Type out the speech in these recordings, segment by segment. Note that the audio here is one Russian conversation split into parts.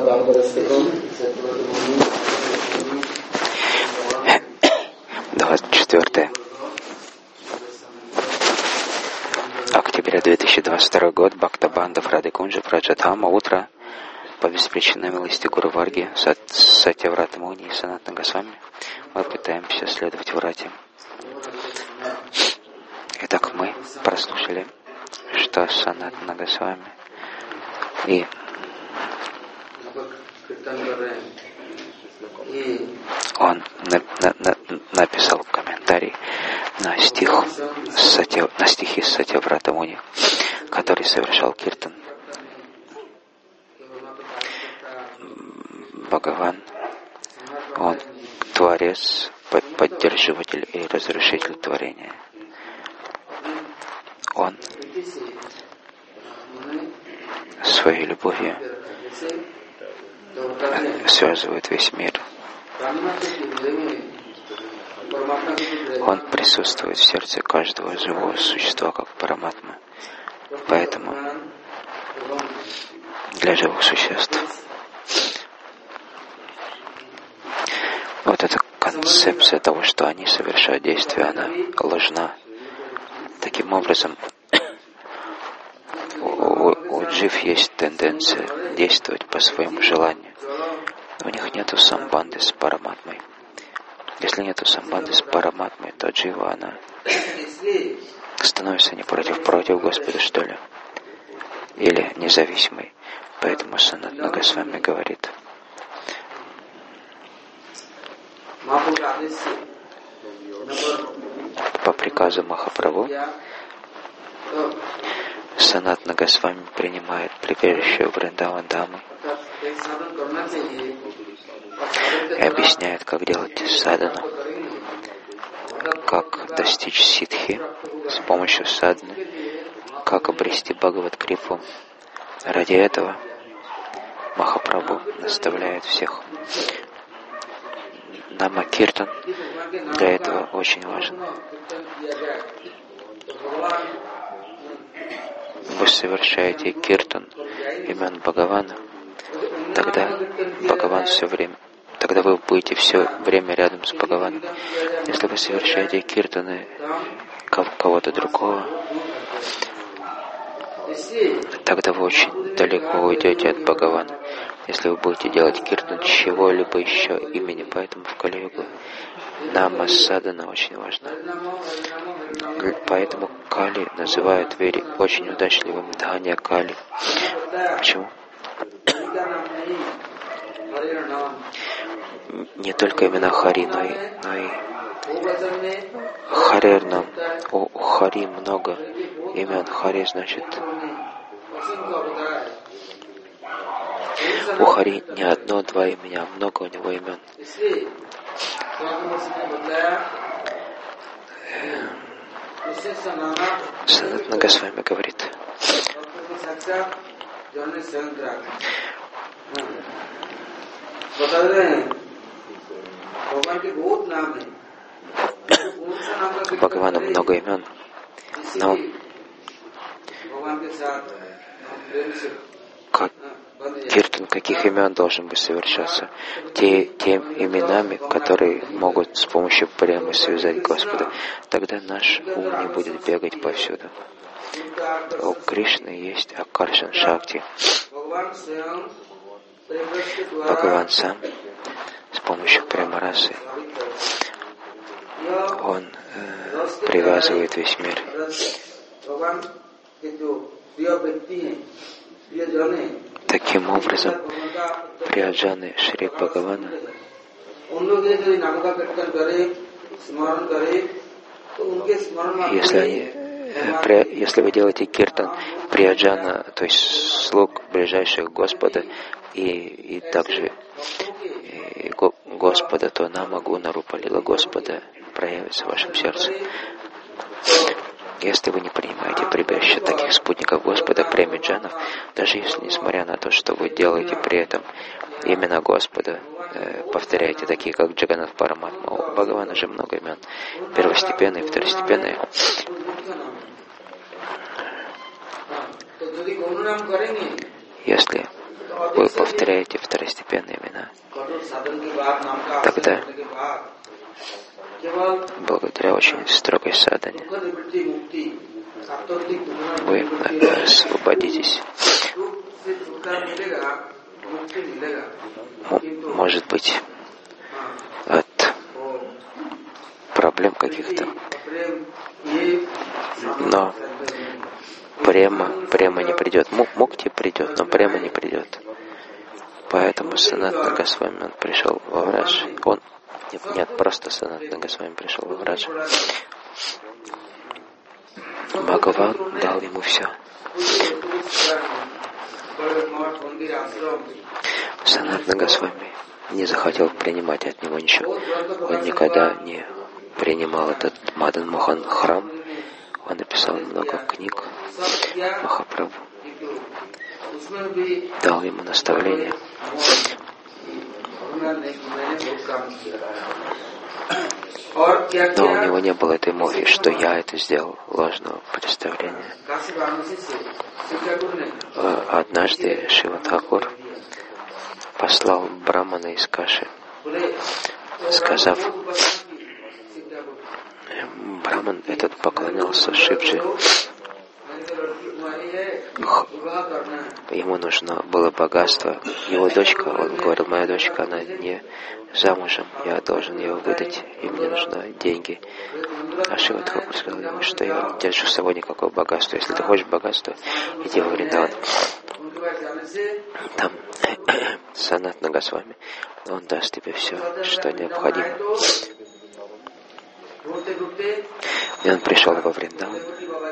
24 октября 2022 год. Бхактабандав Радикунджа, Праджадхама. Утро. По беспричинной милости Гуру Варги, Сатьяврата Муни и Санатана Госвами мы пытаемся следовать Врате. Итак, мы прослушали, что Санатана Госвами и он написал комментарий на стихи Сатьяврата Муни, который совершал киртан. Бхагаван, он творец, поддерживатель и разрушитель творения. Он своей любовью связывает весь мир. Он присутствует в сердце каждого живого существа, как Параматма. Поэтому для живых существ вот эта концепция того, что они совершают действия, она ложна. Таким образом, у джив есть тенденция действовать по своему желанию. У них нету самбанды с Параматмой. Если нету самбанды с Параматмой, то джива, она становится не против Господа, что ли? Или независимой. Поэтому Санатана Госвами говорит: по приказу Махапрабху Санатана Госвами принимает прибежище Вриндаван Дамы и объясняет, как делать садхану, как достичь ситхи с помощью садханы, как обрести Бхагавад-крипу. Ради этого Махапрабху наставляет всех. Нама-киртан для этого очень важен. Вы совершаете киртан имен Бхагавана, тогда вы будете все время рядом с Бхагаваном. Если вы совершаете киртаны кого-то другого, тогда вы очень далеко уйдете от Бхагавана. Если вы будете делать киртан чего-либо еще имени, поэтому в Кали-югу нама садхана очень важна. Поэтому Кали называют очень удачливым Дханья Кали. Почему? Не только имена Хари, но и Харернам. У Хари много имен. Хари значит... У Хари не одно-два имени, а много у него имен. Санатана Госвами говорит: у Бхагавана много имен, но киртан каких имен должен быть совершаться? Тем именами, которые могут с помощью премы связать Господа. Тогда наш ум не будет бегать повсюду. У Кришны есть Акаршан Шакти. Бхагаван сам с помощью премарасы он привязывает весь мир. Таким образом, прияджаны Шри Бхагавана, если вы делаете киртан прияджана, то есть слуг ближайших Господа, и также Господа, то нама гуна рупа лила Господа проявится в вашем сердце. Если вы не принимаете прибежище таких спутников Господа, премиджанов, даже если, несмотря на то, что вы делаете при этом имена Господа, повторяете такие, как Джаганнат Параматма, у Бхагавана же много имен, первостепенные, второстепенные. Если вы повторяете второстепенные имена, тогда благодаря очень строгой садхане вы освободитесь. Может быть, от проблем каких-то. Но према не придет. Мукти придет, но према не придет. Поэтому Санатана Госвами, он пришел во Врадж. Нет, просто Санатана Госвами пришел во Врадж. Бхагаван дал ему все. Санатана Госвами не захотел принимать от него ничего. Он никогда не принимал этот Мадан Мохан храм. Он написал много книг. Махапрабху дал ему наставление. Но у него не было этой мови, что я это сделал, ложного представления. Однажды Шива Тхакур послал брамана из Каши, сказав, браман этот поклонялся Шивджи. Ему нужно было богатство. Его дочка, он говорил, моя дочка, она не замужем, я должен ее выдать, и мне нужны деньги. А Шива Тхакур сказал ему, что я не держу с собой никакого богатства. Если ты хочешь богатства, иди во Вриндаван. Там Санатана Госвами, он даст тебе все, что необходимо. И он пришел во Вриндаван.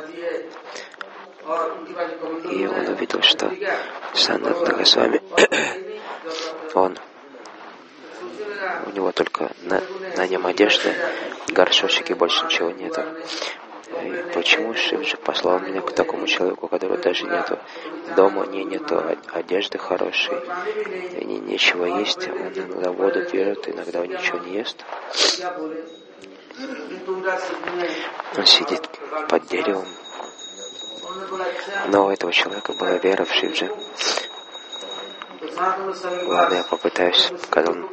И он увидел, что Санатана Госвами, у него только на нем одежда, горшочек и больше ничего нету. И почему Шивджи послал меня к такому человеку, у которого даже нету дома, нету одежды хорошей, и нечего есть, он иногда воду пьет, иногда он ничего не ест. Он сидит под деревом. Но у этого человека была вера в Шивджи. Ладно, я попытаюсь, сказал он.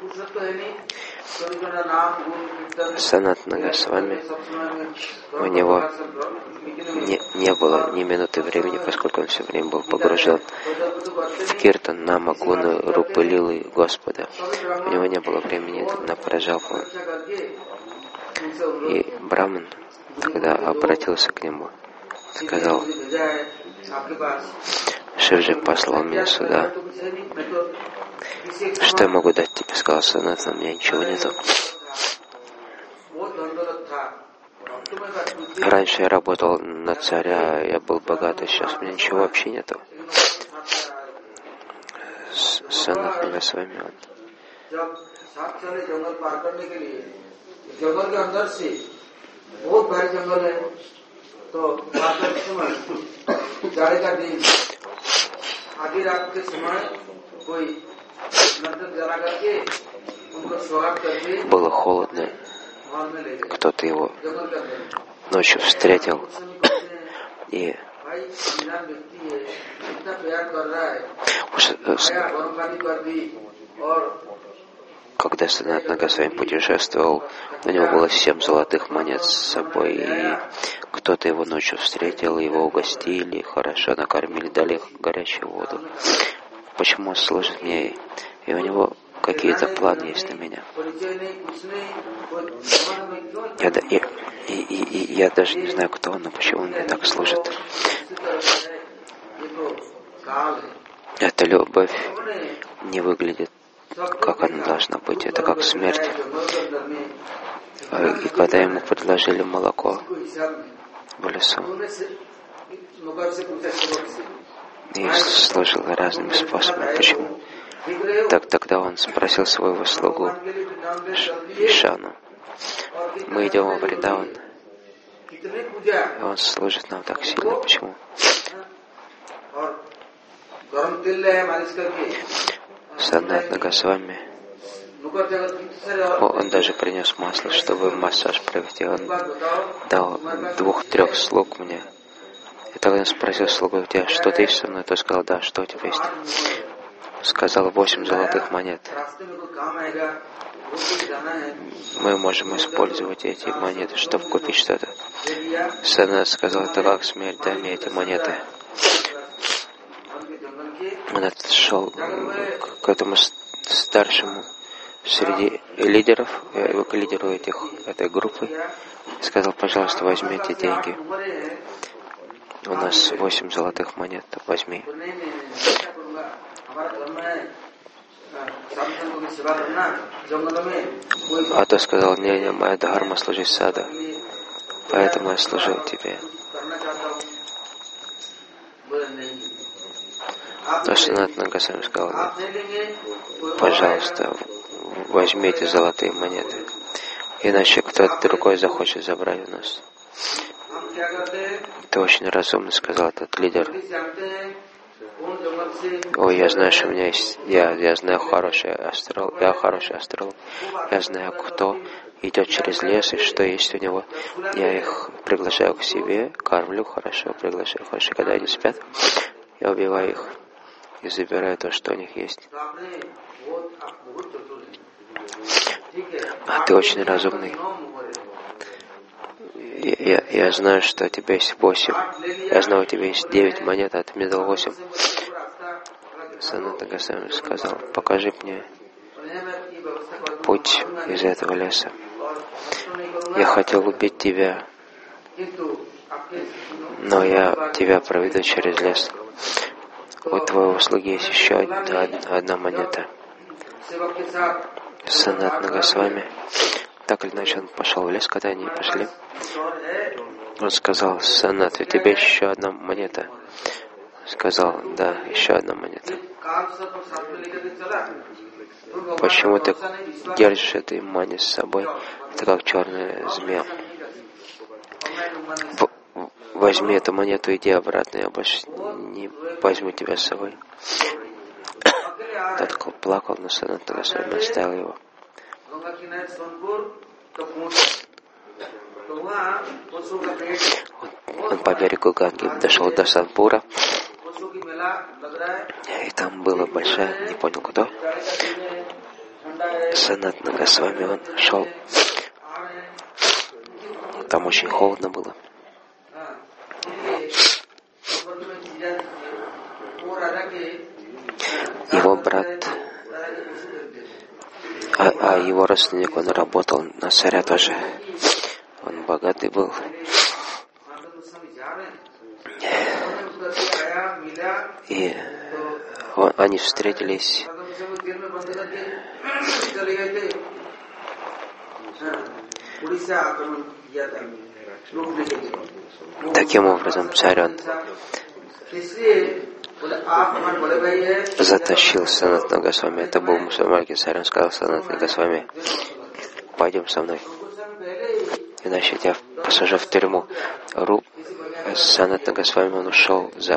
Санатана Госвами, у него не было ни минуты времени, поскольку он все время был погружен в киртан, нама, гуны, рупы, лилы Господа. У него не было времени на праджапу. И Браман тогда обратился к нему, сказал, Шивджи послал меня сюда. Что я могу дать тебе? Сказал Санатана, у меня ничего нету. Раньше я работал на царя, я был богатый, сейчас у меня ничего вообще нету. Санатана Госвами, он было холодно, кто-то его ночью встретил, и когда Санатана Госвами путешествовал, у него было 7 золотых монет с собой, и кто-то его ночью встретил, его угостили, хорошо накормили, дали горячую воду. Почему он служит мне? И у него какие-то планы есть на меня. Я даже не знаю, кто он, но почему он мне так служит. Эта любовь не выглядит, как она должна быть. Это как смерть. И когда ему предложили молоко в лесу, и служил разными способами. Почему? Тогда он спросил своего слугу Ишану. Мы идем во Вриндаван, и он служит нам так сильно. Почему? Санатана Госвами, он даже принес масло, чтобы массаж провести. Он дал 2-3 слуг мне. И тогда он спросил слугу, у тебя что-то есть со мной? Тот сказал, да, что у тебя есть? сказал 8 золотых монет. Мы можем использовать эти монеты, чтобы купить что-то. Санат сказал, это как смерть, дай мне эти монеты. Он отошел к этому старшему среди лидеров, к лидеру этой группы, и сказал, пожалуйста, возьми эти деньги. У нас 8 золотых монет, возьми. А то сказал, не, моя дхарма служить сада, поэтому я служу тебе. Но Санатана Госвами сказал, пожалуйста, возьми эти золотые монеты, иначе кто-то другой захочет забрать у нас. Ты очень разумно, сказал этот лидер. Ой, я знаю, что у меня есть, я знаю хороший астролог, я знаю, кто идет через лес и что есть у него. Я их приглашаю к себе, кормлю хорошо, приглашаю хорошо, когда они спят, я убиваю их и забираю то, что у них есть. А ты очень разумный. Я знаю, что у тебя есть 8. Я знаю, у тебя есть 9 монет, а ты мне дал 8. Санатана Госвами сказал, покажи мне путь из этого леса. Я хотел убить тебя, но я тебя проведу через лес. У твоего слуги есть еще одна монета. Санатана Госвами. Так или иначе он пошел в лес, когда они пошли. Он сказал, Санат, у тебя еще одна монета. Сказал, да, еще одна монета. Почему ты держишь эту мани с собой? Это как черная змея. Возьми эту монету, иди обратно, я больше не возьму тебя с собой. Тот плакал, но Санатана Госвами оставил его. Он по берегу Ганги дошел до Санпура, и там было большое, не понял кто, Санатана Госвами, он шел, там очень холодно было. Его брат, а его родственник, он работал на царя тоже. Он богатый был. И они встретились. Таким образом, царь, он затащил Санатана Госвами. Это был мусульманский царь. Он сказал Санатана Госвами, пойдем со мной, иначе я тебя посажу в тюрьму. Санатана Госвами, он ушел за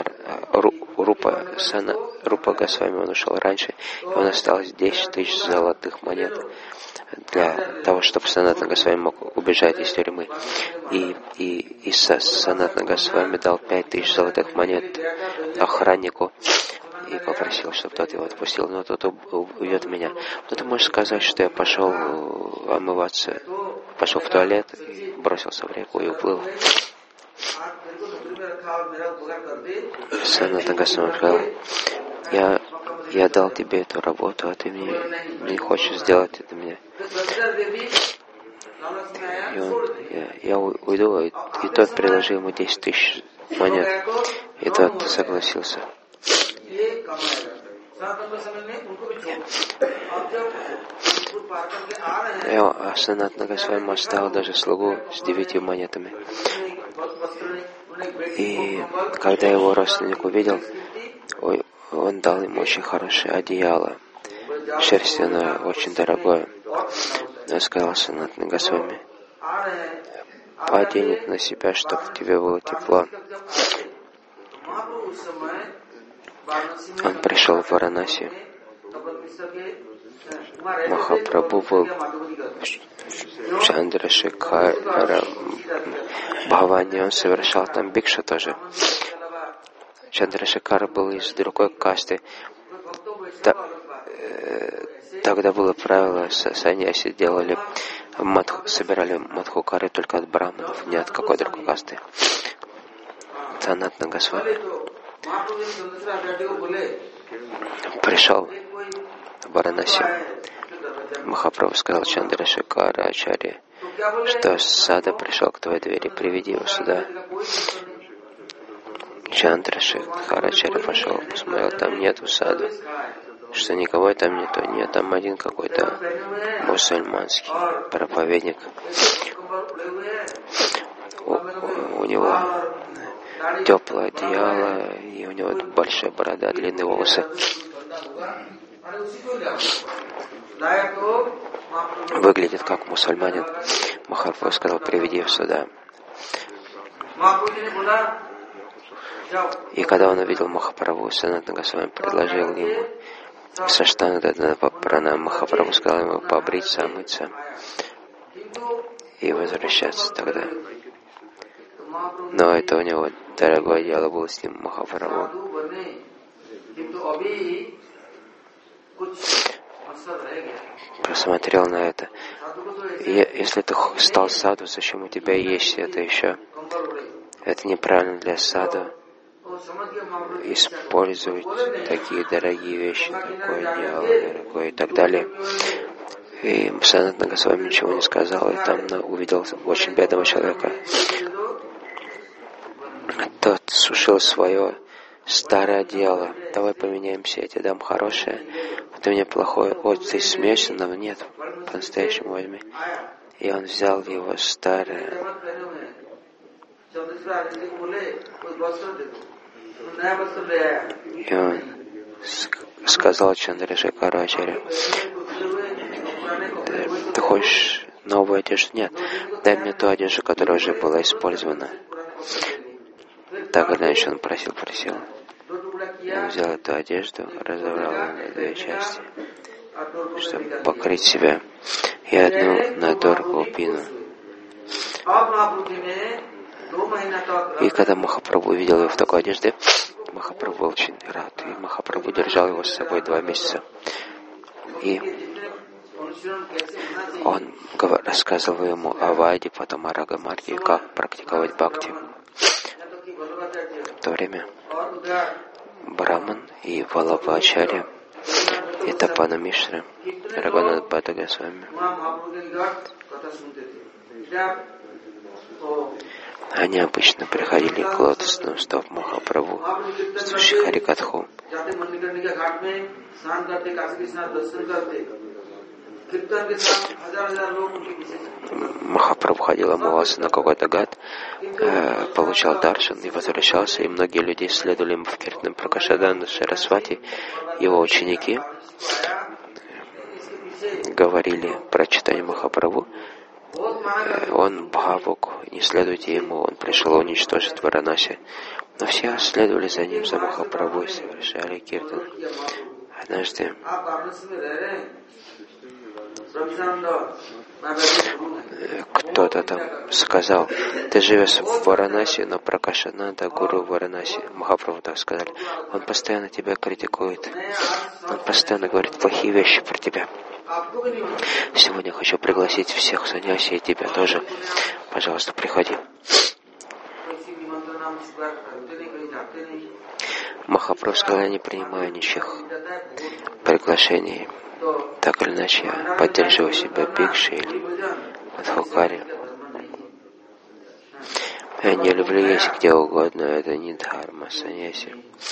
Рупа Госвами, он ушел раньше, и он осталось 10 тысяч золотых монет для того, чтобы Санатана Госвами мог убежать из тюрьмы. И Санатана Госвами дал 5 тысяч золотых монет охраннику и попросил, чтобы тот его отпустил. Но тот убьет меня. Но ты можешь сказать, что я пошел омываться, пошел в туалет, и бросился в реку и уплыл. Санатана Госвами сказал, я дал тебе эту работу, а ты не хочешь сделать это мне. И я уйду, и тот предложил ему 10 тысяч монет, и тот согласился. А Санатана Госвами оставил даже слугу с 9 монетами. И когда его родственник увидел, он дал ему очень хорошее одеяло, шерстяное, очень дорогое. Он сказал Санатана Госвами, одень это на себя, чтобы тебе было тепло. Он пришел в Варанаси. Махапрабху был в Чандрашекхара Бхавани, он совершал там бикшу тоже. Чандрашекхара был из другой касты. Тогда было правило, саньяси делали собирали мадхукары только от браманов, не от какой другой касты. Санатана Госвами пришел в Варанаси. Махапрабху сказал Чандрашекара Ачарье, что Сада пришел к твоей двери, приведи его сюда. Чандрашекара Ачарье пошел, посмотрел, там нету Саду, что никого там нету, нет, там один какой-то мусульманский проповедник. У него теплое одеяло, и у него большая борода, длинные волосы. Выглядит как мусульманин. Махапрабху сказал, приведи его сюда. И когда он увидел Махапрабху, Санатана Госвами предложил ему Саштангадана Пранам. Махапрабху сказал ему побриться, омыться и возвращаться тогда. Но это у него дорогое дело было с ним, Махапрабху. Посмотрел на это. Если ты стал саду, зачем у тебя есть это еще? Это неправильно для саду использовать такие дорогие вещи, такое дело, дорогое и так далее. И Санатана Госвами ничего не сказал, и там увидел очень бедного человека. Тот сушил свое старое одеяло. Давай поменяемся, я тебе дам хорошее, а ты мне плохое. Вот ты смеешься, но нет, по-настоящему возьми. И он взял его старое. И он сказал Чандрашекару Ачарье, ты хочешь новую одежду? Нет, дай мне ту одежду, которая уже была использована. Так или иначе он просил. Он взял эту одежду, разобрал ее на две части, чтобы покрыть себя, и одну на Доргопину. И когда Махапрабху увидел его в такой одежде, Махапрабху был очень рад, и Махапрабху держал его с собой 2 месяца. И он рассказывал ему о Вайде, потом о Рагамарге, как практиковать бхакти. В то время Браман и Валабхачарья, и Тапана Мишра, Рагунат Бхатта Госвами, они обычно приходили к лотосным стопам Махапрабху, слушая Харикатху. Махапрабху ходил, омывался на какой-то гад, получал даршан и возвращался, и многие люди следовали ему в Киртан. Пракашадананда Сарасвати, его ученики, говорили про читание Махапрабху. Он бхавук, не следуйте ему, он пришел уничтожить Варанаси. Но все следовали за ним, за Махапрабху, и совершали киртан. Однажды кто-то там сказал, ты живешь в Варанаси, но Пракашананда гуру в Варанаси. Махапрабху так сказали. Он постоянно тебя критикует. Он постоянно говорит плохие вещи про тебя. Сегодня я хочу пригласить всех саньяси и тебя тоже. Пожалуйста, приходи. Махапрабху сказал, я не принимаю ничьих приглашений. Так или иначе, я поддерживаю себя бикши или мадхукари. Я не люблю есть где угодно, это не дхарма, саньяси.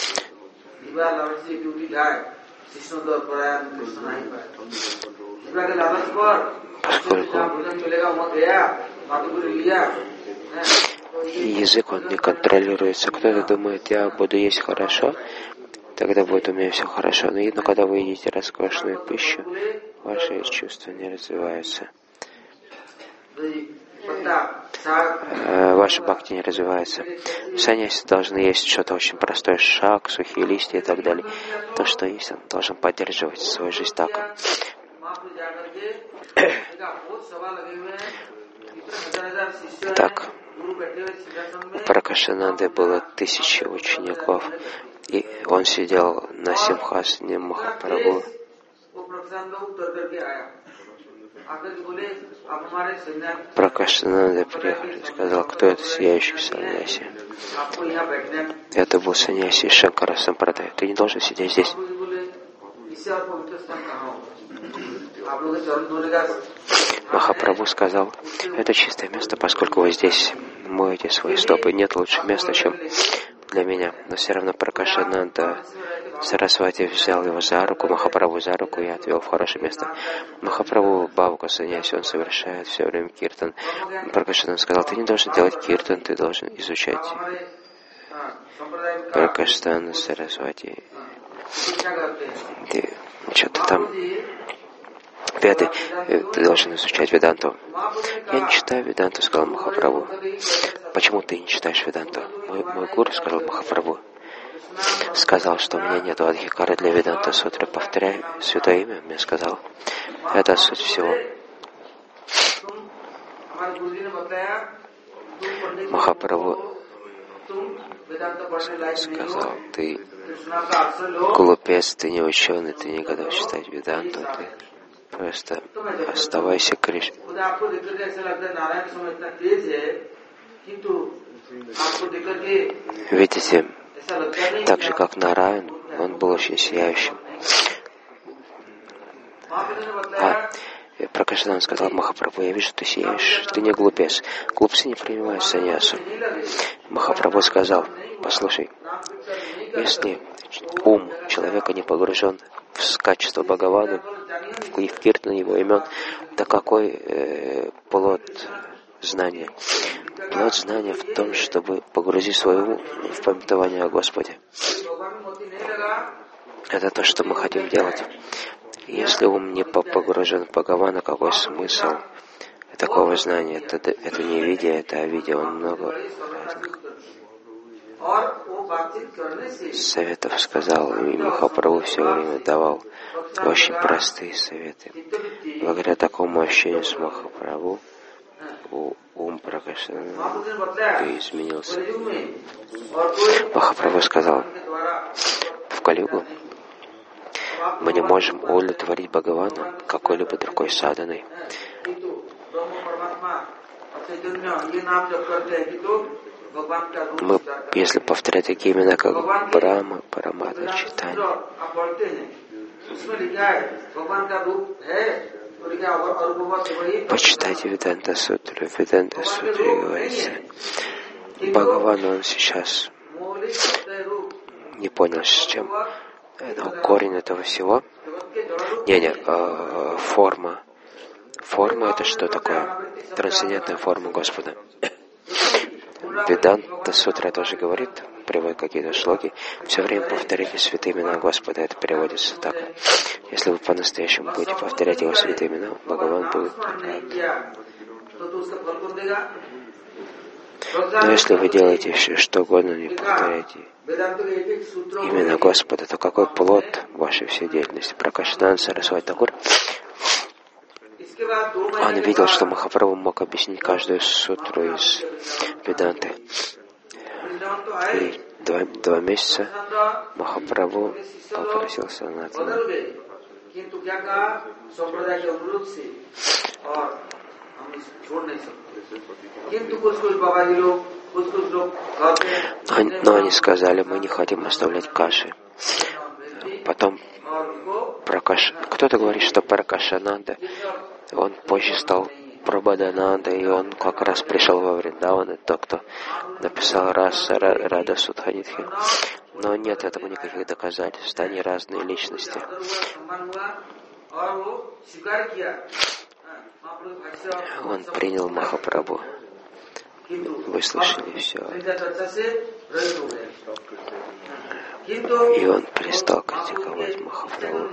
Поскольку язык, он не контролируется. Кто-то думает, я буду есть хорошо, тогда будет у меня все хорошо. Но когда вы едите роскошную пищу, ваши чувства не развиваются. Ваши бхакти не развиваются. Саньяси должны есть что-то очень простое, шаг, сухие листья и так далее. То, что есть, он должен поддерживать свою жизнь так. Так, у Пракашананды было 1000 учеников, И он сидел на симхасане Махапрабху. Пракашананда приехал и сказал, кто это сияющий саньяси? Это был саньяси Шанкара Сампрадай. Ты не должен сидеть здесь. Махапрабху сказал, это чистое место, поскольку вы здесь моете свои стопы. Нет лучшего места, чем для меня. Но все равно Пракашананда Сарасвати взял его за руку, Махапрабху за руку и отвел в хорошее место. Махапрабху Бхавака саньяси, он совершает все время киртан. Пракашананда сказал, ты не должен делать киртан, ты должен изучать. Пракашананда Сарасвати, ты что-то там Веды, ты должен изучать Веданту. Я не читаю Веданту, сказал Махапрабху. Почему ты не читаешь Веданту? Мой гуру, сказал Махапрабху, сказал, что у меня нет адхикара для Веданта сутры. Повторяй святое имя, мне сказал. Это суть всего. Махапрабху сказал, ты глупец, ты не ученый, ты не готов читать Веданту, ты просто оставайся Кришной. Видите, так же как Нараян, он был очень сияющим. Пракашананда сказал Махапрабху, я вижу, ты сияешь, ты не глупец. Глупцы не принимают саньясу. Махапрабху сказал, послушай, если ум человека не погружен в качество Бхагавана и в киртан его имен, то какой плод знания? Плод знания в том, чтобы погрузить свой ум в памятование о Господе. Это то, что мы хотим делать. Если ум не погружен в Бхагавана, какой смысл такого знания? Это не видя, это авидия. Он много советов сказал, и Махапрабху все время давал очень простые советы. Благодаря такому общению с Махапрабху ум Пракашананды изменился. Махапрабху сказал, в Калигу мы не можем удовлетворить Бхагавана какой-либо другой саданой. Мы, если повторять такие имена, как Брахма, Параматма, Чайтанья, почитайте Веданта Сутру. В Веданта Сутре говорится, Бхагаван, он сейчас не понял, с чем. Но корень этого всего. Форма. Форма — это что такое? Трансцендентная форма Господа. Веданта Сутра тоже говорит, приводит какие-то шлоки. Все время повторяйте святые имена Господа. Это переводится так. Если вы по-настоящему будете повторять его святые имена, Бхагаван будет принимать. Но если вы делаете что угодно, не повторяйте именно Господа, то какой плод вашей всей деятельности? Пракашананда Сарасвати Такур, он видел, что Махапрабху мог объяснить каждую сутру из Веданты. И 2 месяца Махапрабху попросил Санатана. Но они сказали, мы не хотим оставлять каши. Потом кто-то говорит, что Пракашананда, он позже стал Прабхадананда, и он как раз пришел во Вриндаван, тот, кто написал Рада Судханитхи. Но нет этому никаких доказательств, они разные личности. Он принял Махапрабху. Вы слышали все. И он перестал критиковать Махапрабху.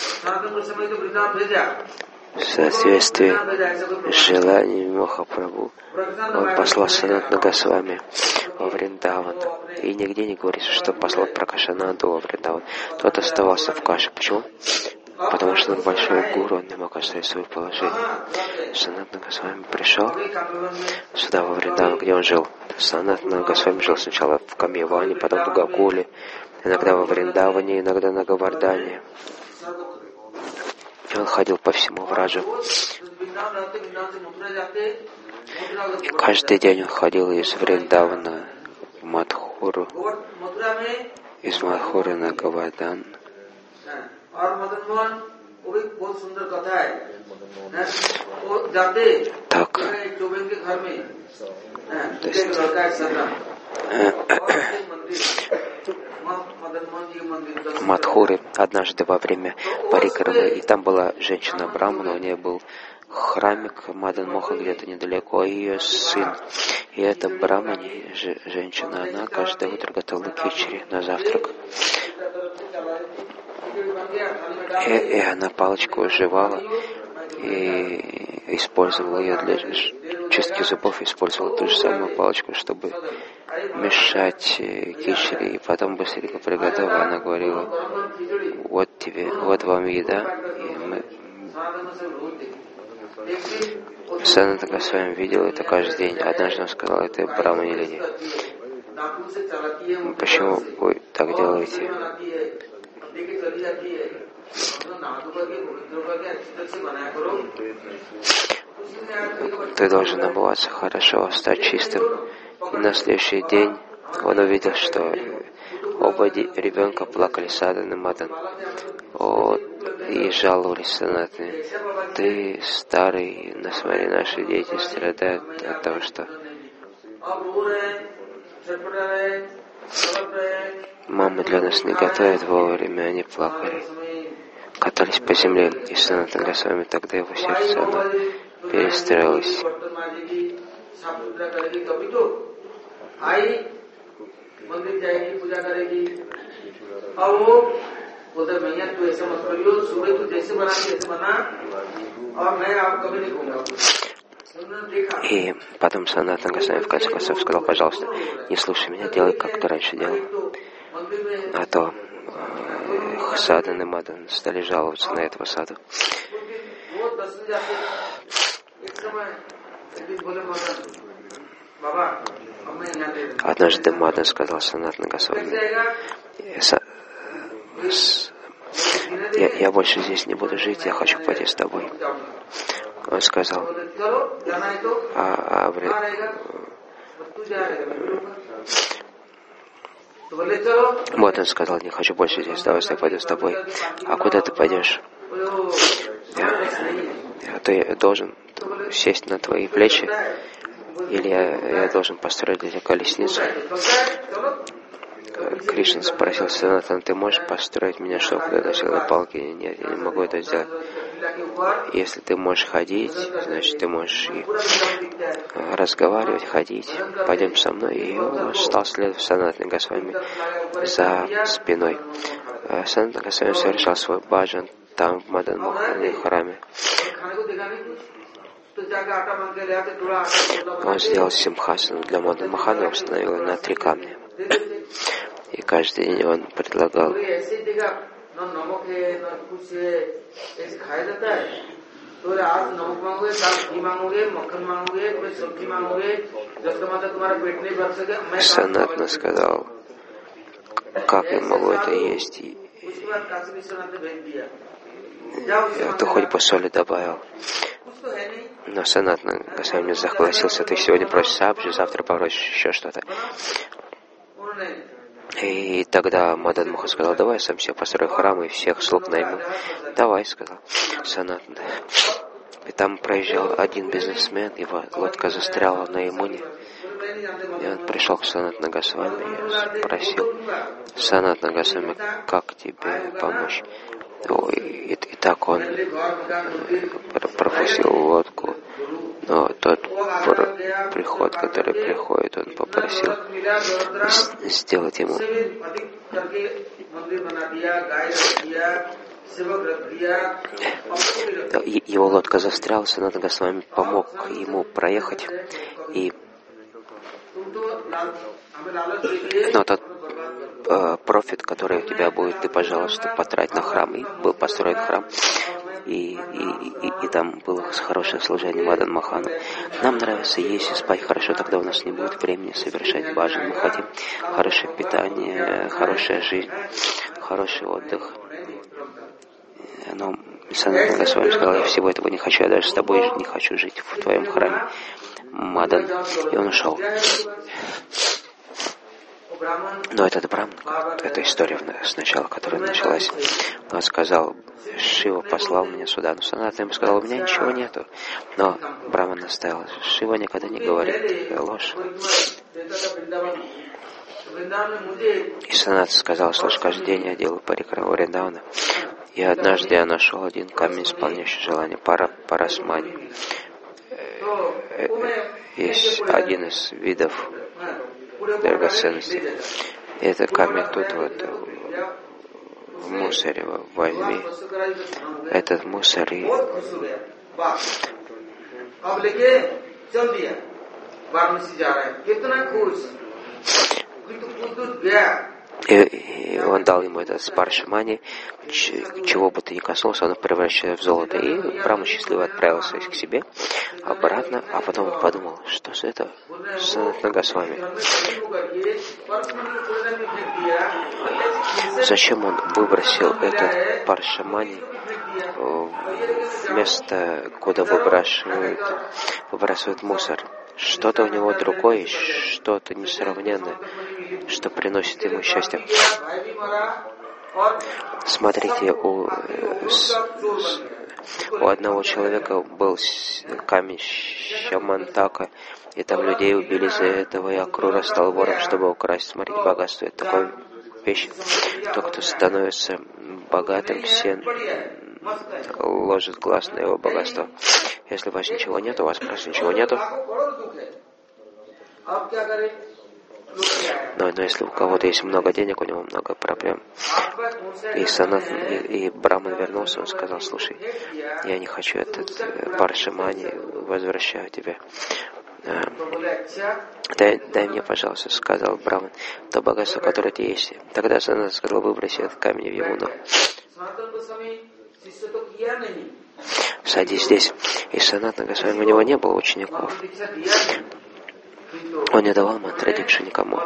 В соответствии с желаниями Махапрабху он послал Санатана Госвами во Вриндаван. И нигде не говорится, что послал Пракашананду во Вриндаван. Тот оставался в каше. Почему? Потому что он большой гуру, он не мог оставить свое положение. Санатана Госвами пришел сюда, во Вриндаван, где он жил. Санатана Госвами жил сначала в Камьяване, потом в Гакуле. иногда во Вриндаване, иногда на Говардхане. И он ходил по всему Враджу. И каждый день он ходил из Вриндавана в Мадхуру, из Мадхуры на Говардхан. Так, то есть, в Мадхуре однажды во время парикрамы, и там была женщина Брахмана, у нее был храмик Мадан Мохан где-то недалеко, и ее сын. И эта Брахмани, женщина, она каждое утро готовила кичери на завтрак. И она палочку жевала и использовала ее для чистки зубов, использовала ту же самую палочку, чтобы мешать кичери, и потом быстренько приготовила. Она говорила: вот тебе, вот вам еда. И мы... Санатана Госвами видел это каждый день. Однажды он сказал этой Брахмане леди: почему вы так делаете? Ты должен омываться хорошо, стать чистым. И на следующий день он увидел, что оба ребенка плакали, Садан и Мадан, и жаловались Санатане: ты старый, смотри, наши дети страдают от того, что мама для нас не готовит вовремя, они плакали, катались по земле. И Санатана Госвами, тогда его сердце, оно перестроилось. И потом Санатана Госвами в конце концов сказал: пожалуйста, не слушай меня, делай, как ты раньше делал. А то Садан и Мадан стали жаловаться на этого саду. Однажды Мадан сказал Санатана Госвами: я больше здесь не буду жить, я хочу пойти с тобой. Он сказал: вот он сказал: не хочу больше здесь, давай я пойду с тобой. А куда ты пойдешь? Ты должен сесть на твои плечи, или я должен построить для тебя колесницу? Кришна спросил Санатана: ты можешь построить меня, чтобы я носил на палке? Нет, я не могу это сделать. Если ты можешь ходить, значит ты можешь и разговаривать, ходить. Пойдем со мной. И он стал следовать Санатане Госвами за спиной. Санатана Госвами совершал свой баджан там, в Мадан Мохане храме. Он сделал симхасану для Мадан Мохана, установил ее на 3 камня. И каждый день он предлагал Санатана сказал: как я могу это есть? Ты хоть бы соли добавил. Но Санатана Госвами согласился: ты сегодня просишь сабджи, завтра попросишь еще что-то. И тогда Мадан Мохан сказал: давай я сам себе построю храм и всех слуг найму. Давай, сказал Санатана. И там проезжал один бизнесмен, его лодка застряла на Ямуне. И он пришел к Санатана Госвами и спросил: Санатана Госвами, как тебе помочь? И так он пропустил лодку. Но тот приход, который приходит, он попросил сделать ему. Его лодка застряла, Санатана Госвами помог ему проехать. Но тот профит, который у тебя будет, ты, пожалуйста, потрать на храм. И был построен храм. и там было хорошее служение Мадан Махану. Нам нравится есть и спать хорошо, тогда у нас не будет времени совершать баджан. Мы хотим хорошее питание, хорошая жизнь, хороший отдых. Но Санатана Госвами сказал: я всего этого не хочу, я даже с тобой не хочу жить в твоем храме, Мадан. И он ушел. Но этот браман, эта история сначала, которая началась, он сказал: Шива послал меня сюда. Но Санатана ему сказал: у меня ничего нету. Но браман наставил: Шива никогда не говорит ложь. И Санатана сказал: слушай, каждый день я делаю парикраму Вриндавана. И однажды я нашел один камень, исполняющий желание, парасмани. Есть один из видов драгоценностей. И это камень тут вот в мусоре возьми. Этот мусор и он дал ему этот спаршамани, чего бы ты ни коснулся, оно превращается в золото. И Брахма счастливо отправился к себе обратно, а потом он подумал: что же это Санатана Госвами? Зачем он выбросил этот паршамани в место, куда выбрасывают мусор? Что-то у него другое, что-то несравненное, что приносит ему счастье. Смотрите, у одного человека был камень Шамантака, и там людей убили за этого, и Акрура стал вором, чтобы украсть. Смотрите, богатство — это такая вещь. Тот, кто становится богатым, все ложат глаз на его богатство. Если у вас ничего нет, у вас просто ничего нету. Но если у кого-то есть много денег, у него много проблем. И Браман вернулся, он сказал: слушай, я не хочу этот паршамани, возвращаю тебе. Дай мне, пожалуйста, сказал Браман, то богатство, которое ты есть. Тогда Санатана сказал: выброси этот камень в Ямуну. Садись здесь. И Санатана Госвами, у него не было учеников. Он не давал мантра-дикшу никому.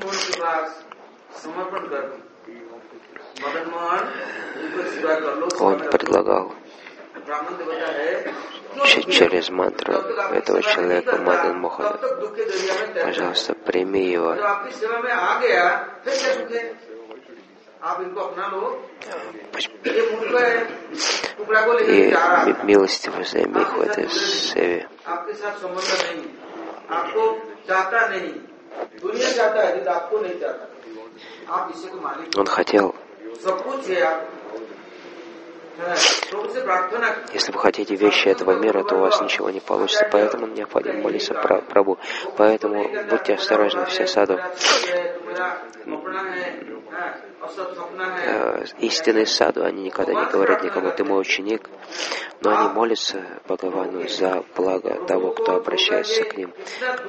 Он предлагал через мантру этого человека Мадан Мохана: пожалуйста, прими его. И милостиво займи их в этой севе. Он хотел. Если вы хотите вещи этого мира, то у вас ничего не получится. Поэтому необходимо молиться Прабху. Поэтому будьте осторожны, все саду. Истинные саду, они никогда не говорят никому: ты мой ученик. Но они молятся Бхагавану за благо того, кто обращается к ним.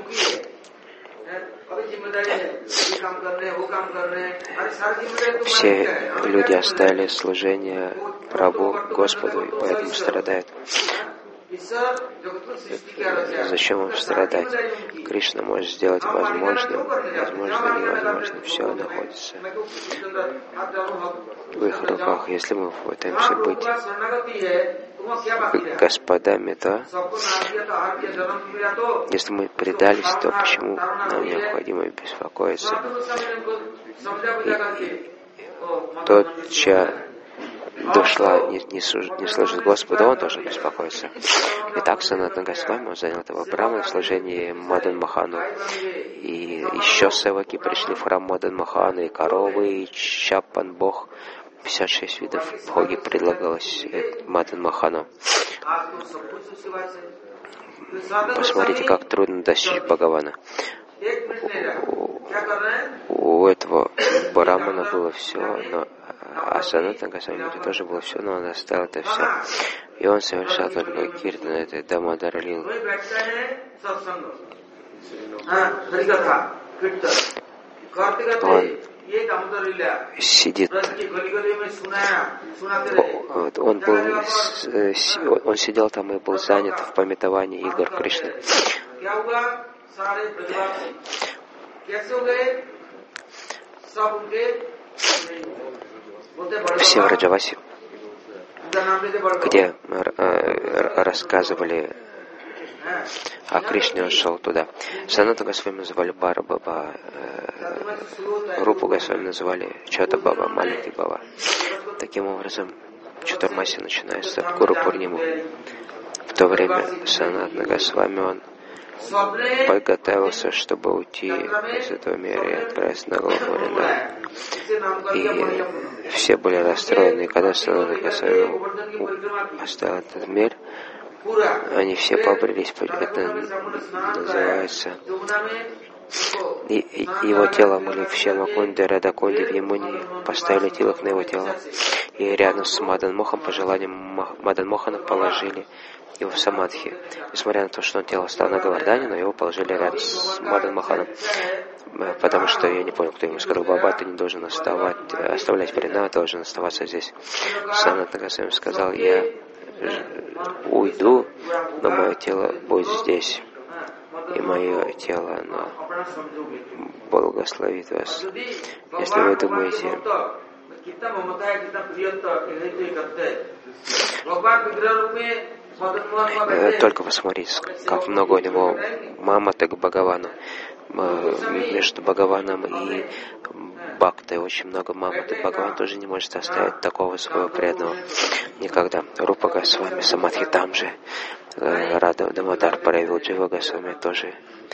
Все люди оставили служение Прабху, Господу, и поэтому страдают. Зачем им страдать? Кришна может сделать возможным, возможно невозможным. Все находится в их руках. Если мы пытаемся быть господами, то если мы предались, то почему нам необходимо беспокоиться? И тот, чья душа не служит Господу, он должен беспокоиться. Итак, Санатана Госвами, он занял этого Брахмана в служении Мадан Махану. И еще севаки пришли в храм Мадан Махана, и коровы, и Чаппан Бог. 56 видов бхоги предлагалось Мадан Махану. Посмотрите, как трудно достичь Бхагавана. У этого Брамана было все, но Санатана Госвами тоже было все, но он оставил это все. И он совершал только киртан, это Дамодар Лилу. Он сидит, он сидел там и был занят в памятовании игр Кришны. Все в Раджавасе, где рассказывали о Кришне, он шел туда. Санатана Госвами называли Бара Баба, Рупу Госвами называли Чота Баба, маленький Баба. Таким образом, Чатурмаси начинается от Гуру Пурниму. В то время Санатана Госвами, он подготовился, чтобы уйти из этого мира и отправиться на голову Вриндавана. И все были расстроены, и когда Санатана Госвами оставил этот мир, они все побрились. Это называется. И его тело были в Шьямакунде, Радакунде, в Ямуне, поставили тилок на его тело. И рядом с Мадан Мохом, по желанию Мадан Мохана, положили его в самадхи. Несмотря на то, что он тело стало на Говардане, но его положили рядом с Мадан Моханом. Потому что я не понял, кто ему сказал: Баба, ты не должен оставлять Вриндаван, ты должен оставаться здесь. Санатана Госвами сказал: я уйду, но мое тело будет здесь. И мое тело, оно благословит вас. Если вы думаете, только посмотрите, как много у него маматы к Бхагавану. Между Бхагаваном и Бхактой очень много маматы. Бхагаван тоже не может оставить такого своего преданного никогда. Рупа Госвами самадхи там же. Рада Дамодар проявил, Джива Госвами тоже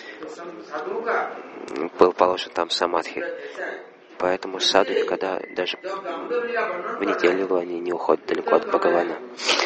был положен там самадхи. Поэтому саду никогда даже в неделю они не уходят далеко от Бхагавана.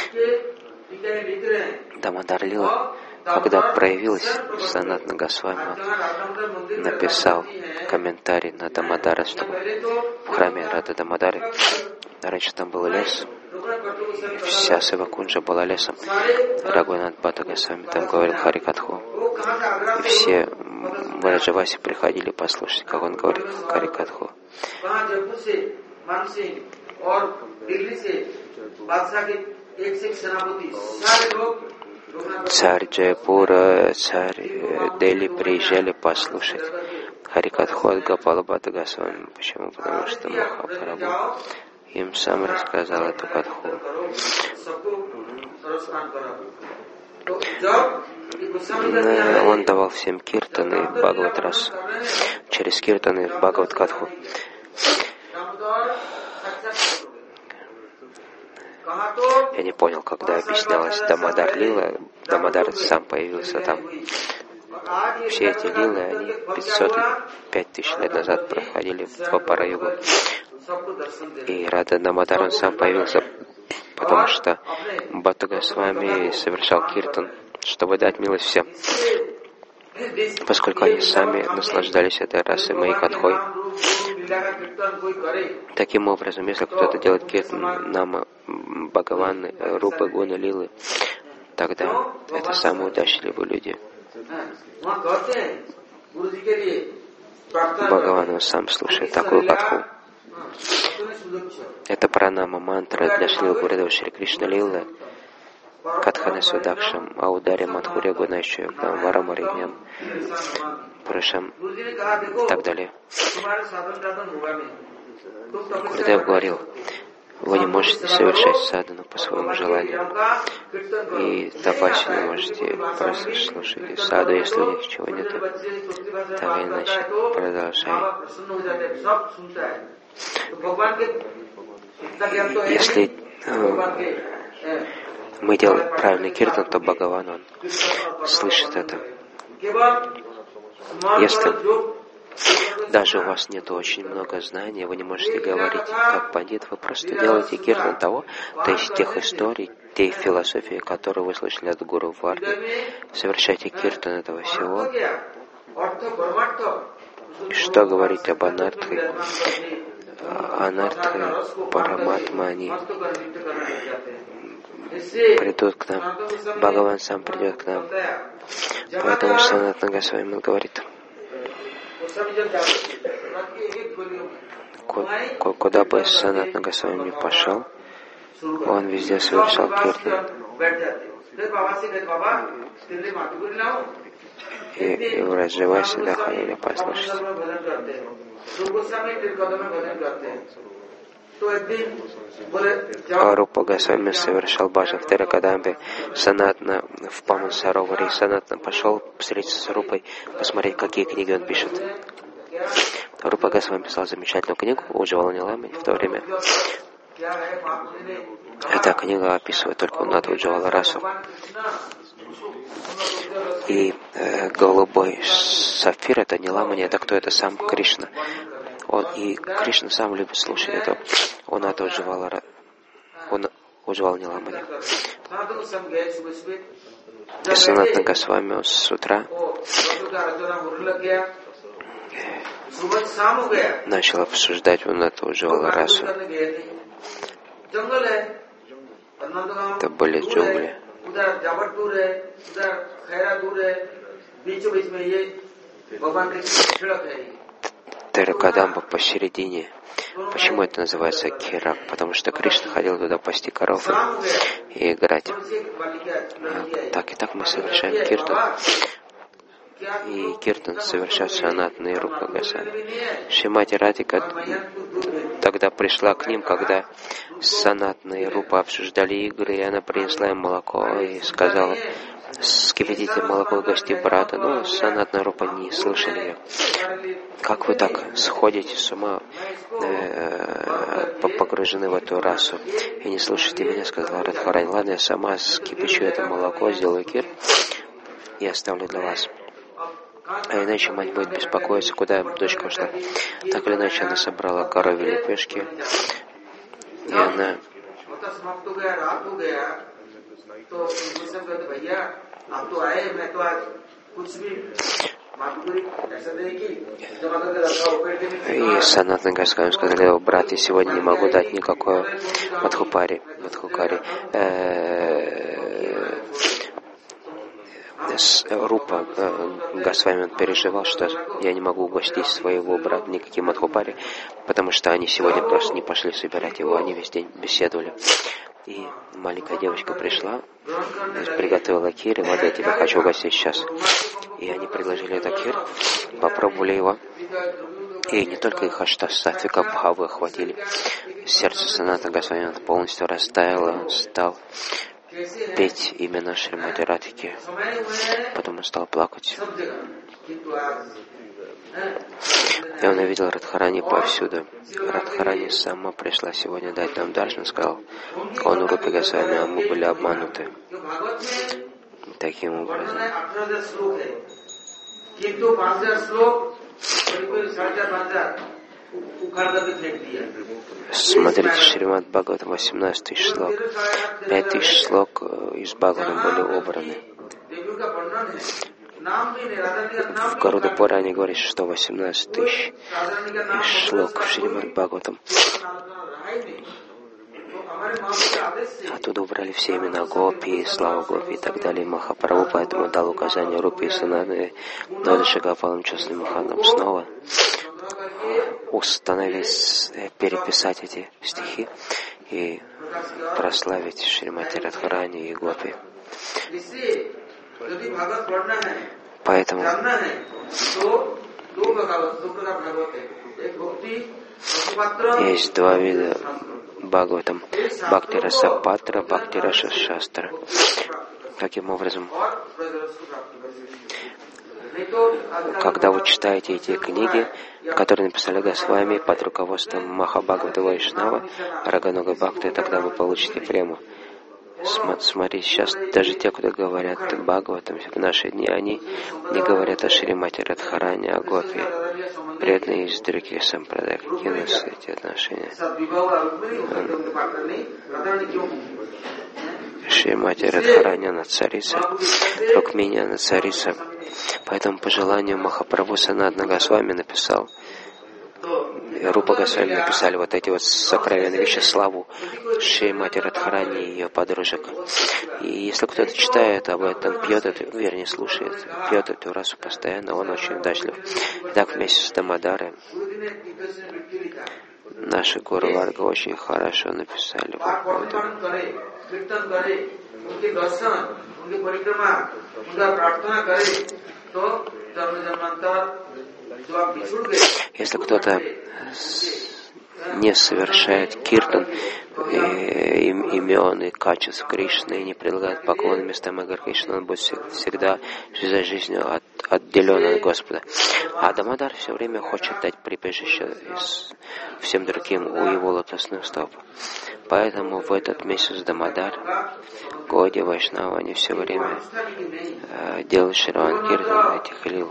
Дамодар Лила, когда проявилась, Санатана Госвами написал комментарий на Дамодара, чтобы в храме Рада Дамодары, раньше там был лес, вся Севакунджа была лесом. Рагунат Бхатта Госвами там говорил Харикатху. И все в Раджавасе приходили послушать, как он говорит Харикатху. Царь Джайпура, царь Дели приезжали послушать Харикатху от Гопала Бхатта Госвами. Почему? Потому что Махапрабху им сам рассказал эту катху. Он давал всем киртаны Бхагават Расу, через киртаны Бхагават Катху. Я не понял, когда объяснялась Дамодар Лила, Дамодар сам появился там. Все эти лилы, они 500-5000 лет назад проходили в Апара-югу. И Рада Дамодар, он сам появился, потому что Бхатта Госвами совершал киртан, чтобы дать милость всем. Поскольку они сами наслаждались этой расой Майкатхой. Таким образом, если кто-то делает киртан Нама Бхагаваны, Рупы, Гуна, Лилы, тогда это самые удачливые люди. Бхагаван сам слушает такую катху. Это пранама мантра для Шрила Гурудева Шри Кришна Лилы, Катхана Судакшам, Аудари Мадхуря Гунайшюкам, Варамариням, Пурушам и так далее. Гурудев говорил: вы не можете совершать садану по своему желанию. И тапаси не можете просто слушать саду, если у них чего нет. Так или иначе, продолжай. Если мы делаем правильный киртан, то Бхагаван, он слышит это. Если даже у вас нет очень много знаний, вы не можете говорить как пандит, вы просто делаете киртан того, то есть тех историй, той философии, которую вы слышали от Гуру Варги. Совершайте киртан этого всего. Что говорить об анартхе? Анартхе, Параматма, они придут к нам. Бхагаван сам придет к нам. Поэтому Санатана Госвами говорит: Куда бы Санатана Госвами ни пошел, он везде совершал киртан. И в Раджавасе всегда ходили послушать. Рупа Госвами совершал баджан в Теракадамбе, Санатана в Памансароваре. Санатана пошел встретиться с Рупой, посмотреть, какие книги он пишет. Рупа Госвами писал замечательную книгу Уджвала Ниламани в то время. Эта книга описывает только Унату Уджвала расу. И голубой сапфир — это Ниламани, это кто? Это сам Кришна. И Кришна сам любит слушать это. Унату Уджвала Ниламани. И Санатана Госвами с утра начал обсуждать Унату Уджвала расу. Это были джунгли. Теракадамба посередине. Почему это называется Кирак? Потому что Кришна ходил туда пасти коров и играть. Так и так мы совершаем киртан. И киртан совершает Санатана и Рупа Госвами. Шримати Радхика тогда пришла к ним, когда Санатана и Рупа обсуждали игры, и она принесла им молоко и сказала: «Скипятите молоко гостей брата». Но Санатана и Рупа не слышали ее. Как вы так сходите с ума, погружены в эту расу, и не слушайте меня, сказала Радхарани. Ладно, я сама скипячу это молоко, сделаю кир и оставлю для вас. А иначе мать будет беспокоиться, куда дочка ушла. Так или иначе, она собрала коровьи лепешки, и она и Санатана Госвами сказали: брат, я сегодня не могу дать никакое Мадхукари. Рупа Госвами, он переживал, что я не могу угостить своего брата никаким Мадхукари, потому что они сегодня просто не пошли собирать его, они весь день беседовали. И маленькая девочка пришла, приготовила кир, и вот я тебя хочу угостить сейчас. И они предложили этот кир, попробовали его. И не только их аштасатвика бхавы охватили. Сердце Санатана Госвами полностью растаяло, он стал петь именно Шримати Радхики. Потом он стал плакать. И он увидел Радхарани повсюду. Радхарани сама пришла сегодня дать нам даршан, сказал: он у Рупы Госвами, а мы были обмануты. Таким образом. Смотрите, Шримад Бхагаватам, 18 шлок. 5000 шлок из Бхагаватам были убраны. В Гаруда Пуране говорится, что 18 000 шлок в Шримад Бхагаватам. Оттуда убрали все имена Гопи, Слава Гопи и так далее. Махапрабху поэтому дал указание Рупе и Санатане, Додаши Гопалам Чосни Маханам снова установить, переписать эти стихи и прославить Шримати Радхарани и Гопи. Поэтому есть два вида Бхагаватам: Бхакти Раса Патра, Бхакти Раса Шастра. Каким образом? Когда вы читаете эти книги, которые написали Госвами под руководством Махабхагавата Вайшнава, Рагануга Бхакти, тогда вы получите прему. Смотри, сейчас даже те, кто говорят Бхагаватам в наши дни, они не говорят о Шримати Радхарани, о Гопи. Преданные из других сампрадай. Какие у нас эти отношения? Шримати Радхарани, она царица, Рукмини, она царица. Поэтому по желанию Махапрабху Санатана Госвами написал Рупа Госвами написали вот эти вот сокровенные вещи, славу Шримати Радхарани и ее подружек. И если кто-то читает об этом, пьет эту, вернее, слушает, пьет эту расу постоянно, он очень удачлив. Так вместе с Дамодарой наши Гуру Варга очень хорошо написали вот это. Если кто-то не совершает киртан имен и качеств Кришны и не предлагает поклон местам Агар Кришны, он будет всегда за жизнью отделен от Господа. А Дамодар все время хочет дать прибежище всем другим у его лотосных стоп. Поэтому в этот месяц Дамодар, Годи, Вайшнава, они все время делают Шраван Киртан этих лил.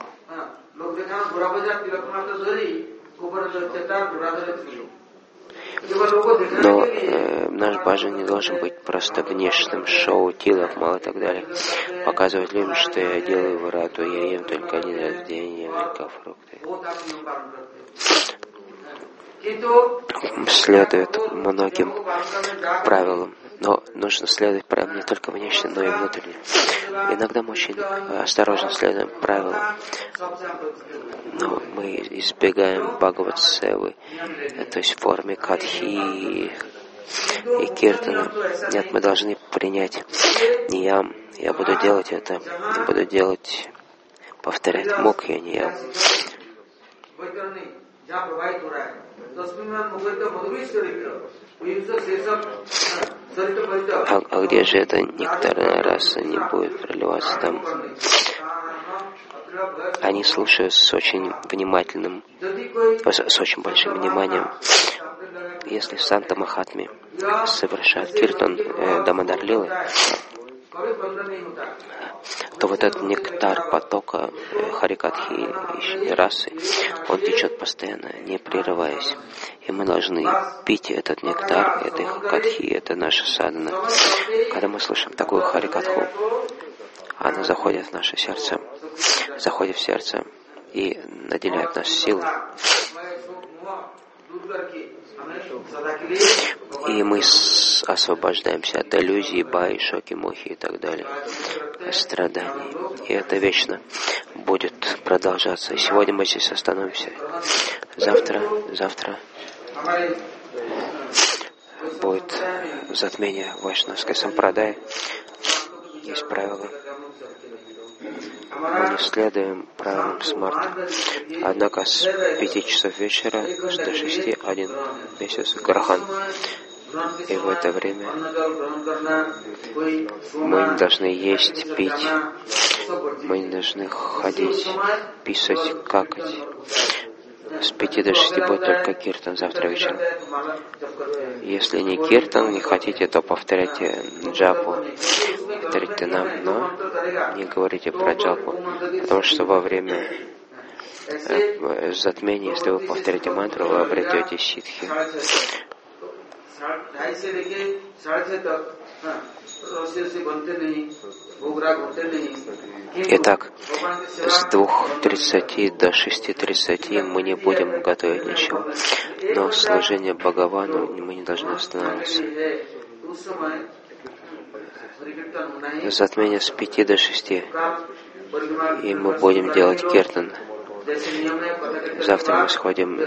Но наш баджан не должен быть просто внешним шоу, тилок, мало и так далее. Показывать людям, что я делаю варату, я ем только один раз в день, ем только фрукты. Следует многим правилам. Но нужно следовать правилам не только внешне, но и внутренне. Иногда мы очень осторожно следуем правилам, но мы избегаем Бхагават-севы, то есть в форме катхи и киртана. Нет, мы должны принять ниям. Я буду делать это, буду делать, повторять мукхи ниям. А где же эта нектарная раса не будет проливаться там? Они слушают с очень внимательным, с очень большим вниманием. Если Санта Махатми совершает киртан Дамодар Лилы, то вот этот нектар потока Харикатхи и расы, он течет постоянно, не прерываясь. И мы должны пить этот нектар, этой Катхи, это наша садхана. Когда мы слышим такую Харикатху, она заходит в наше сердце, заходит в сердце и наделяет нас силой. И мы освобождаемся от иллюзий, баи, шоки, мухи и так далее, страданий. И это вечно будет продолжаться. И сегодня мы здесь остановимся. Завтра будет затмение Вайшнавской сампрадай. Есть правила. Мы не следуем правилам смарта. Однако с 5 часов вечера до 6 один месяц Грахан. И в это время мы не должны есть, пить, мы не должны ходить, писать, какать. С 5 до 6 будет только киртан завтра вечером. Если не киртан, не хотите, то повторяйте джапу, повторите нам, но не говорите про джапу, потому что во время затмения, если вы повторите мантру, вы обретете ситхи. Итак, с 2:30 до 6:30 мы не будем готовить ничего, но служение Бхагавану мы не должны останавливаться. Затмение с 5 до 6, и мы будем делать киртан. Завтра мы сходим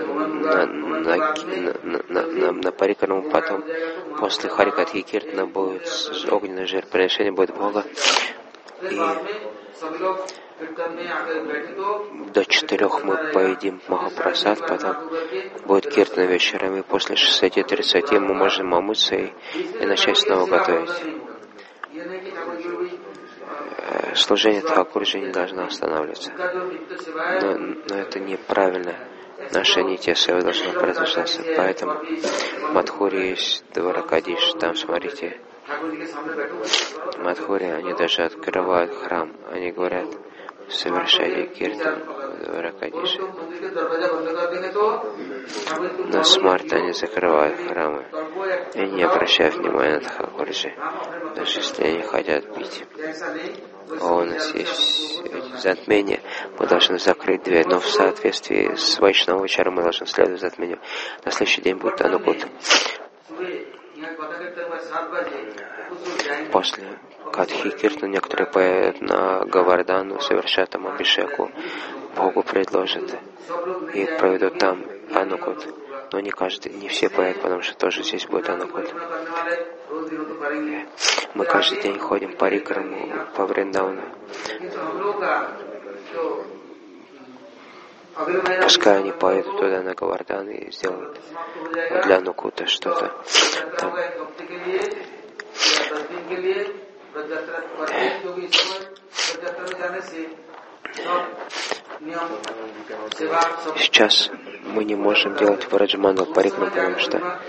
на парикраму, потом после Харикатхи киртана будет огненный жертвоприношение, будет Бога. И до 4 мы поедим Махапрасад, потом будет киртан вечером, и после 6:30 мы можем омыться и начать снова готовить. Служение Тхакурджи не должно останавливаться. Но это неправильно. Наша нитья сева должна продолжаться. Поэтому в Мадхуре есть Дваракадиш. Там, смотрите, в Мадхуре они даже открывают храм. Они говорят, совершайте киртан Дваракадиши. Но смарт они закрывают храмы и не обращают внимания на Тхакурджи, даже если они хотят пить. У нас есть затмение, мы должны закрыть дверь, но в соответствии с Вайшнава-чарой мы должны следовать затмению. На следующий день будет Анукут. После Катхи Киртана некоторые поют на Гавардану, совершат там Абишеку, Богу предложат и проведут там Анукут. Но не все поют, потому что тоже здесь будет Анукут. Мы каждый день ходим по Рикраму, по Вриндауну. Пускай они поедут туда на Гавардан и сделают для Анукута что-то там. Сейчас мы не можем делать Враджамандал Парикраму, потому что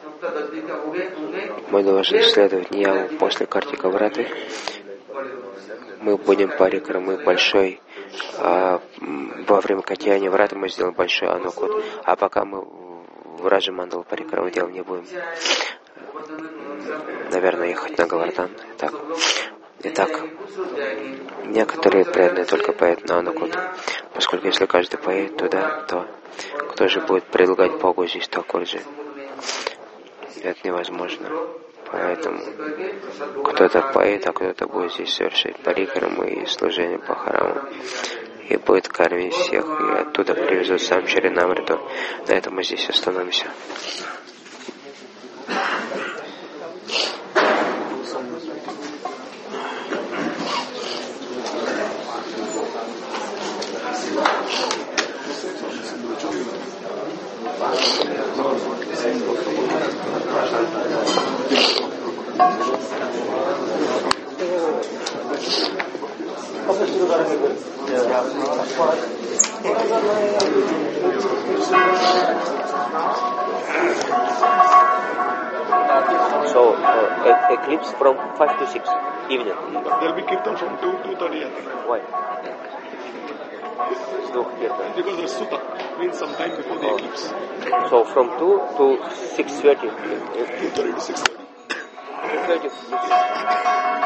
мы должны следовать Нияму после Картика Враты. Мы будем Парикрамы большой, во время Катьяни Враты мы сделаем большой Анукут, а пока мы Враджамандал Парикраму делать не будем. Наверное, ехать на Гавардан. Итак, некоторые преданные только поедут на Анукут, поскольку если каждый поедет туда, то кто же будет предлагать Богу здесь Тхакурджи? Это невозможно. Поэтому кто-то поедет, а кто-то будет здесь совершать парикраму и служение по храму. И будет кормить всех, и оттуда привезут сам Чаринамриту. На этом мы здесь остановимся. So, eclipse from 5 to 6 evening. There will be kirtan from 2 to 30. Why? No kirtan. Because the sutta means some time before the eclipse. So from 2 to 6:30. 2:30 to 6:30. 2:30.